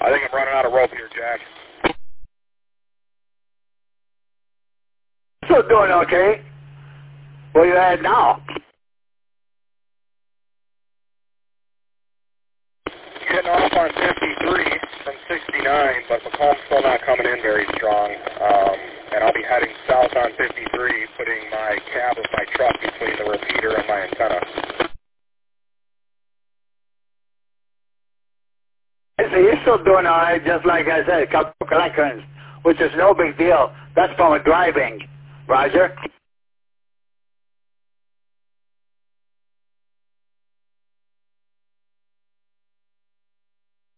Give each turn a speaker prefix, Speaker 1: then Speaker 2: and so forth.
Speaker 1: I think I'm running out of rope here, Jack.
Speaker 2: Still doing okay. Where you at now?
Speaker 1: Getting off on 53 from 69, but McComb's still not coming in very strong. And I'll be heading south on 53, putting my cab of my truck between the repeater and my antenna.
Speaker 2: So you're still doing all right, just like I said, a couple of seconds, which is no big deal. That's from driving. Roger?